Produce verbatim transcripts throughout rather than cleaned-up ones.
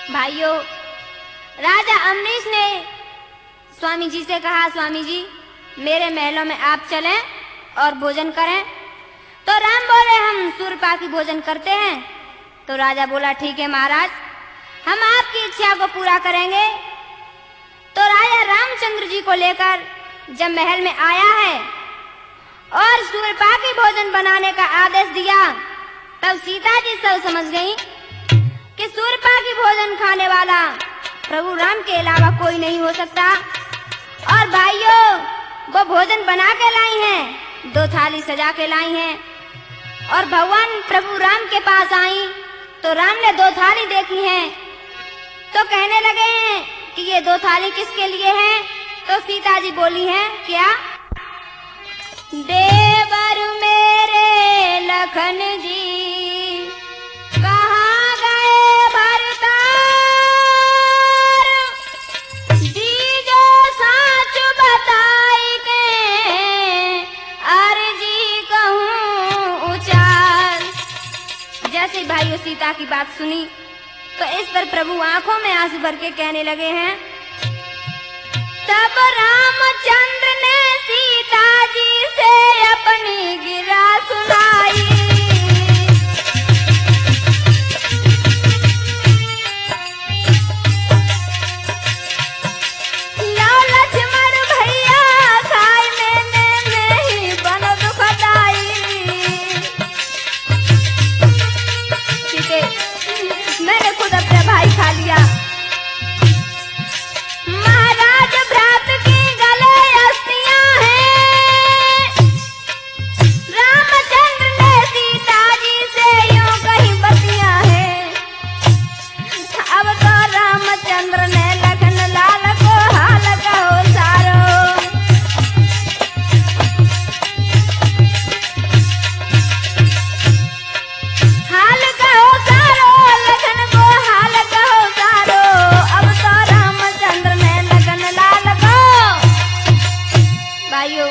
भाइयों, राजा अम्बरीश ने स्वामी जी से कहा, स्वामी जी मेरे महलों में आप चलें और भोजन करें। तो राम बोले, हम सूर्यपा की भोजन करते हैं। तो राजा बोला, ठीक है महाराज, हम आपकी इच्छा को पूरा करेंगे। तो राजा रामचंद्र जी को लेकर जब महल में आया है और सूर्यपा की भोजन बनाने का आदेश दिया, तब सीता जी सब समझ गईं कि सूर्यपा की भोजन खाने वाला प्रभु राम के अलावा कोई नहीं हो सकता। और भाइयों, वो भोजन बना के लाई हैं, दो थाली सजा के लाई हैं और भगवान प्रभु राम के पास आई तो राम ने दो थाली देखी हैं। तो कहने लगे हैं कि ये दो थाली किसके लिए हैं? तो सीता जी बोली हैं, क्या? देवर मेरे लखन जी कहाँ गए भरतार, जीजो साच बताई के अर्जी कहूँ उचार। जैसे भाइयों सीता की बात सुनी तो इस पर प्रभु आंखों में आंसू भर के कहने लगे हैं, तब रामचंद्र ने सीता जी से अपनी गिरा सुनाई। लो लक्ष्मण भैया खाई मैंने नहीं बनो दुखदाई। सीते, मैंने खुद अपना भाई खा लिया। महाराज भ्रात की गले अस्थियां हैं, रामचंद्र ने सीता जी से यूं कही बतियां हैं। अब तो रामचंद्र ने लखन लाल को हाल कहो सारो, हाल कहो सारो, लखन को हाल कहो सारो। अब तो रामचंद्र ने लखन लाल को। भाइयों,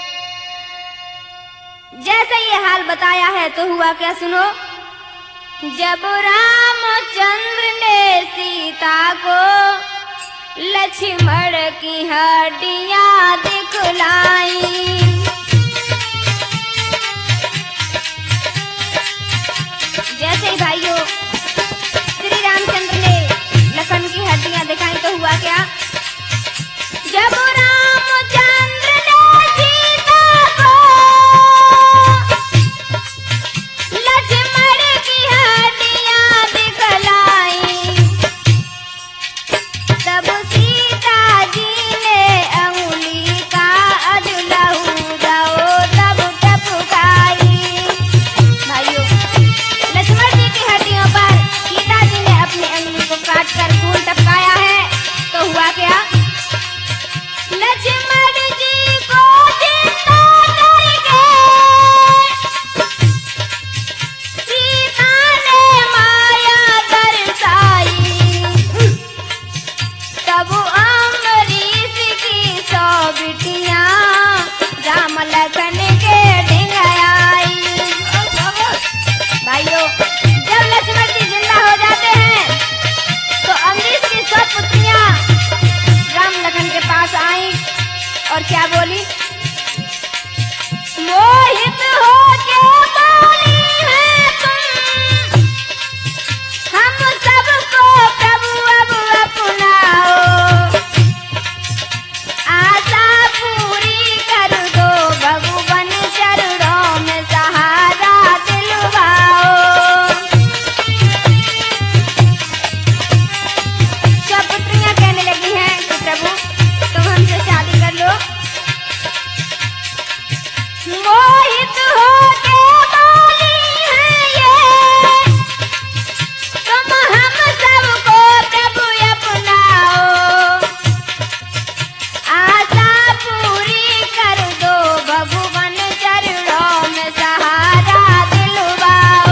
जैसे ये हाल बताया है तो हुआ क्या सुनो। जब रामचंद्र ने सीता को लक्ष्मण की हड्डियां दिखलाई, जैसे ही भाइयों श्री रामचंद्र ने लखन की हड्डियां दिखाई तो हुआ क्या। जब रामचंद्र ने सीता को लक्ष्मण की हड्डियां दिखलाई, तब सीता जी ने अंगुली का अजलहू दो तब टपकाई। भाइयों, लक्ष्मण जी की हड्डियों पर सीता जी ने अपनी अंगुली को काट कर खून टपकाया है तो हुआ क्या। लक्ष्मण जी को जिंदा करके सीता ने माया दर्शाई, तब अम्बरीश की सौ बिटियां राम लखन के ढिंग आई। भाइयों, जब लक्ष्मण जी जिंदा हो जाते हैं तो अम्बरीश की सौ पुत्रियां राम लखन के पास आई और क्या बोली। मोहित हो के बोली है तुम, हम सबको प्रभु अब अपनाओ, आशा पूरी कर दो भगवान चरणों में सहारा दिलवाओ। सब पुत्रियां कहने लगी हैं कि प्रभु तुम हमसे शादी कर लो। मोहित हो के बोली है ये, तुम हम सबको प्रभु अपनाओ, आशा पूरी कर दो भगवान चरणों में सहारा दिलवाओ।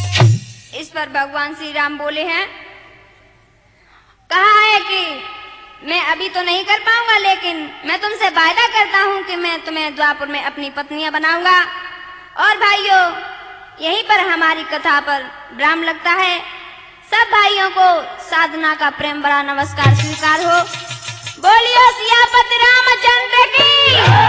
इस पर भगवान श्री राम बोले हैं, कहा है कि मैं अभी तो नहीं कर पाऊंगा, लेकिन मैं तुमसे वायदा करता हूँ कि मैं तुम्हें द्वापुर में अपनी पत्नियां बनाऊंगा। और भाइयों, यहीं पर हमारी कथा पर विराम लगता है। सब भाइयों को साधना का प्रेम भरा नमस्कार स्वीकार हो। बोलियो सियापति रामचंद्र की।